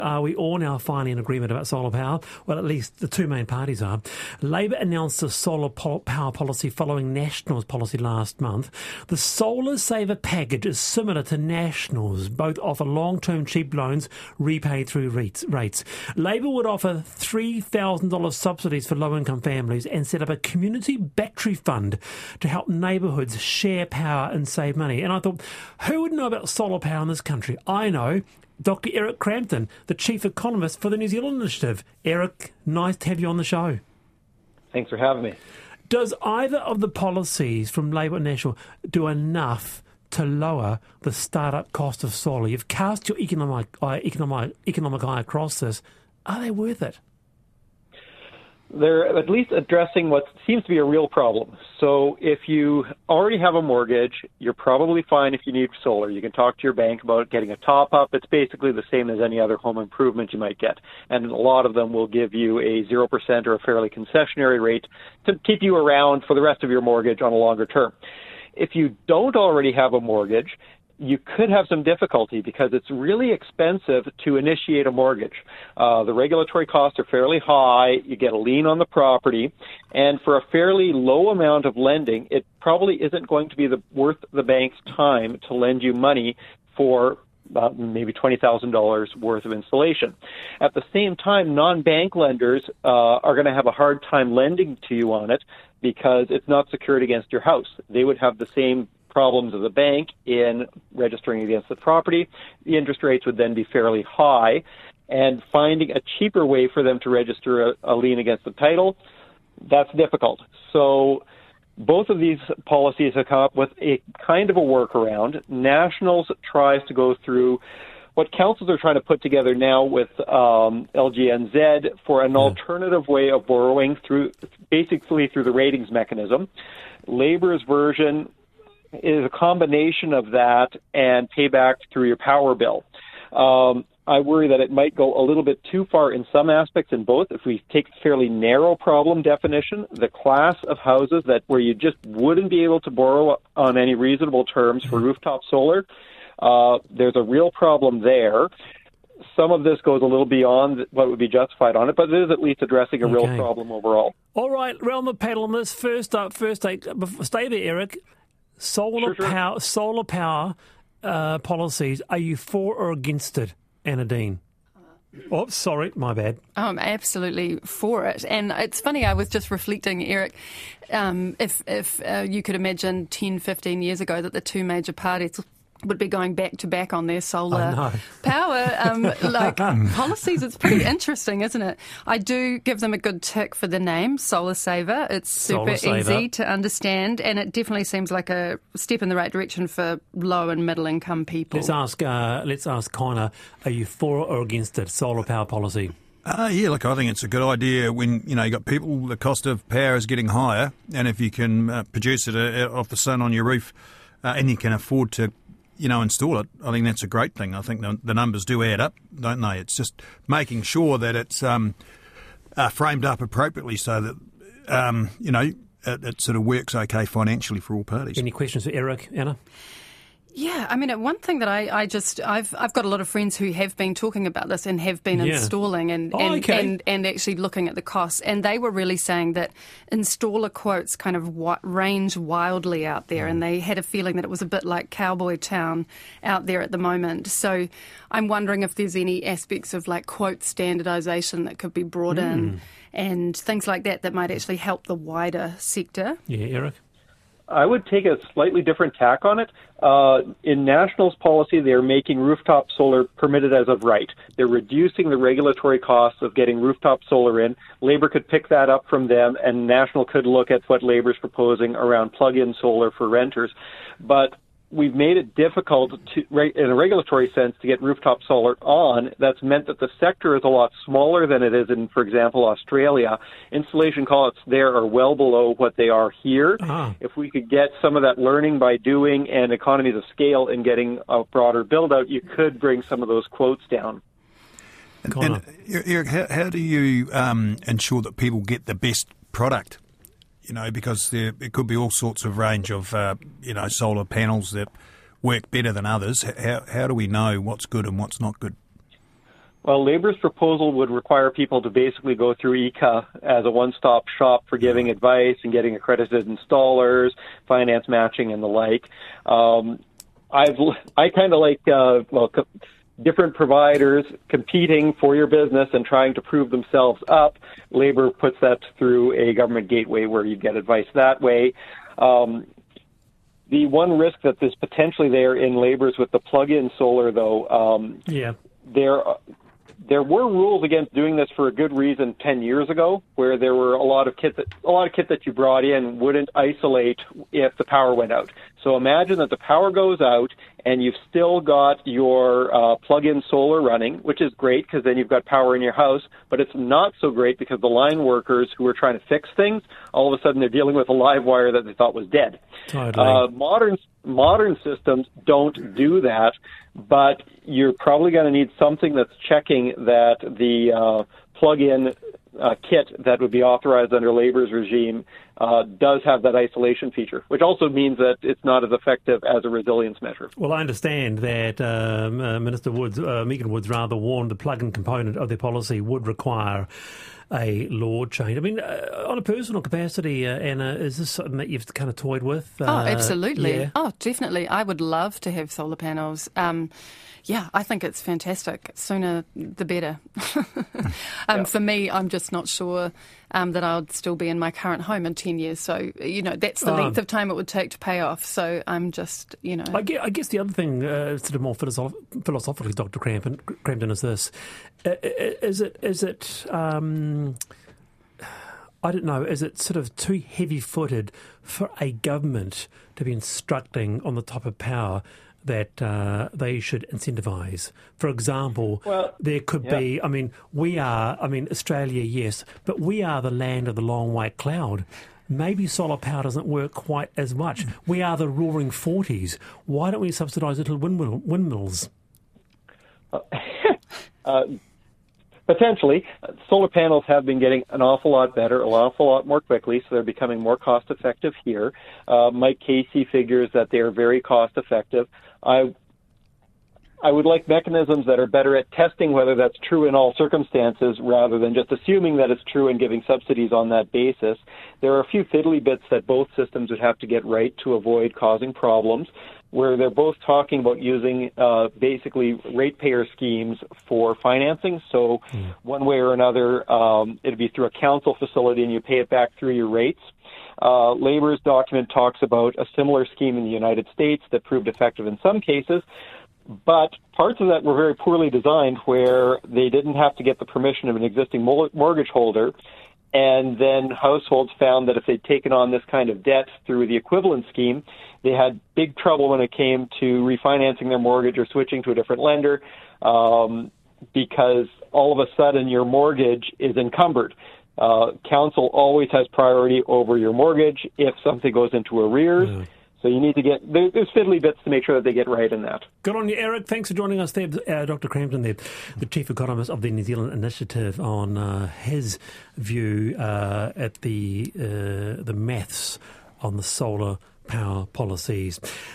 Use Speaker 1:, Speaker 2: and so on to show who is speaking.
Speaker 1: Are we all now finally in agreement about solar power? Well, at least the two main parties are. Labor announced a solar power policy following National's policy last month. The Solar Saver package is similar to National's. Both offer long-term cheap loans repaid through rates. Labor would offer $3,000 subsidies for low-income families and set up a community battery fund to help neighbourhoods share power and save money. And I thought, who would know about solar power in this country? I know. Dr. Eric Crampton, the Chief Economist for the New Zealand Initiative. Eric, nice to have you on the show.
Speaker 2: Thanks for having me.
Speaker 1: Does either of the policies from Labor and National do enough to lower the start-up cost of solar? You've cast your economic eye across this. Are they worth it?
Speaker 2: They're at least addressing what seems to be a real problem. So if you already have a mortgage, you're probably fine if you need solar. You can talk to your bank about getting a top-up. It's basically the same as any other home improvement you might get. And a lot of them will give you a 0% or a fairly concessionary rate to keep you around for the rest of your mortgage on a longer term. If you don't already have a mortgage, you could have some difficulty because it's really expensive to initiate a mortgage. The regulatory costs are fairly high. You get a lien on the property. And for a fairly low amount of lending, it probably isn't going to be worth the bank's time to lend you money for maybe $20,000 worth of installation. At the same time, non-bank lenders are going to have a hard time lending to you on it because it's not secured against your house. They would have the same problems as a bank in registering against the property. The interest rates would then be fairly high, and finding a cheaper way for them to register a lien against the title, that's difficult. So both of these policies have come up with a kind of a workaround. Nationals tries to go through what councils are trying to put together now with LGNZ for an alternative way of borrowing basically through the ratings mechanism. Labor's version is a combination of that and payback through your power bill. I worry that it might go a little bit too far in some aspects in both. If we take a fairly narrow problem definition, the class of houses where you just wouldn't be able to borrow on any reasonable terms for rooftop solar, there's a real problem there. Some of this goes a little beyond what would be justified on it, but it is at least addressing a real problem overall.
Speaker 1: All right, round the panel on this. First up, stay there, Eric. Solar power policies, are you for or against it, Anna Dean? Oh, sorry, my bad.
Speaker 3: I'm absolutely for it. And it's funny, I was just reflecting, Eric, if you could imagine 10, 15 years ago that the two major parties would be going back to back on their solar power policies. It's pretty interesting, isn't it? I do give them a good tick for the name, Solar Saver. It's super easy to understand, and it definitely seems like a step in the right direction for low and middle income people.
Speaker 1: Let's ask Connor, are you for or against it, solar power policy?
Speaker 4: Yeah, look, I think it's a good idea when, you got people, the cost of power is getting higher, and if you can produce it off the sun on your roof and you can afford to install it, I think that's a great thing. I think the numbers do add up, don't they? It's just making sure that it's framed up appropriately so that, it sort of works okay financially for all parties.
Speaker 1: Any questions for Eric, Anna?
Speaker 3: Yeah, I mean, one thing that I've got a lot of friends who have been talking about this and have been installing and actually looking at the costs, and they were really saying that installer quotes kind of range wildly out there, and they had a feeling that it was a bit like Cowboy Town out there at the moment. So I'm wondering if there's any aspects of like quote standardisation that could be brought in and things like that might actually help the wider sector.
Speaker 1: Yeah, Eric?
Speaker 2: I would take a slightly different tack on it. In National's policy, they're making rooftop solar permitted as of right. They're reducing the regulatory costs of getting rooftop solar in. Labor could pick that up from them, and National could look at what Labor's proposing around plug-in solar for renters. But we've made it difficult in a regulatory sense to get rooftop solar on. That's meant that the sector is a lot smaller than it is in, for example, Australia. Installation costs there are well below what they are here. If we could get some of that learning by doing and economies of scale in getting a broader build-out, you could bring some of those quotes down.
Speaker 4: And Eric, how do you ensure that people get the best product? Because it could be all sorts of range of, solar panels that work better than others. How do we know what's good and what's not good?
Speaker 2: Well, Labour's proposal would require people to basically go through ECA as a one-stop shop for giving advice and getting accredited installers, finance matching, and the like. I kind of like different providers competing for your business and trying to prove themselves up. Labour puts that through a government gateway where you get advice that way. The one risk that is potentially there in Labour's with the plug-in solar, though, there were rules against doing this for a good reason 10 years ago, where there were a lot of kit that you brought in wouldn't isolate if the power went out. So imagine that the power goes out and you've still got your plug-in solar running, which is great because then you've got power in your house, but it's not so great because the line workers who are trying to fix things, all of a sudden they're dealing with a live wire that they thought was dead.
Speaker 1: Totally.
Speaker 2: Modern systems don't do that, but you're probably going to need something that's checking that the plug-in kit that would be authorized under Labour's regime does have that isolation feature, which also means that it's not as effective as a resilience measure.
Speaker 1: Well, I understand that Minister Woods, Megan Woods, rather warned the plug-in component of their policy would require a law change. I mean, on a personal capacity, Anna, is this something that you've kind of toyed with?
Speaker 3: Absolutely.
Speaker 1: Yeah.
Speaker 3: Oh, definitely. I would love to have solar panels. I think it's fantastic. Sooner the better. For me, I'm just not sure that I'll still be in my current home in 10 years. So, that's the length of time it would take to pay off. So I'm just,
Speaker 1: I guess the other thing, sort of more philosophically, Dr. Crampton, is this. Is it I don't know, is it sort of too heavy-footed for a government to be instructing on the type of power that they should incentivise? For example, there could be, Australia, yes, but we are the land of the long white cloud. Maybe solar power doesn't work quite as much. We are the roaring 40s. Why don't we subsidise little windmills?
Speaker 2: Potentially. Solar panels have been getting an awful lot better, an awful lot more quickly, so they're becoming more cost-effective here. Mike Casey figures that they are very cost-effective. I would like mechanisms that are better at testing whether that's true in all circumstances rather than just assuming that it's true and giving subsidies on that basis. There are a few fiddly bits that both systems would have to get right to avoid causing problems, where they're both talking about using basically ratepayer schemes for financing. So one way or another, it'd be through a council facility and you pay it back through your rates. Labour's document talks about a similar scheme in the United States that proved effective in some cases, but parts of that were very poorly designed where they didn't have to get the permission of an existing mortgage holder. And then households found that if they'd taken on this kind of debt through the equivalent scheme, they had big trouble when it came to refinancing their mortgage or switching to a different lender because all of a sudden your mortgage is encumbered. Council always has priority over your mortgage if something goes into arrears. Yeah. So you need to there's fiddly bits to make sure that they get right in that.
Speaker 1: Good on you, Eric. Thanks for joining us there, Dr. Crampton there, the Chief Economist of the New Zealand Initiative, on his view at the maths on the solar power policies.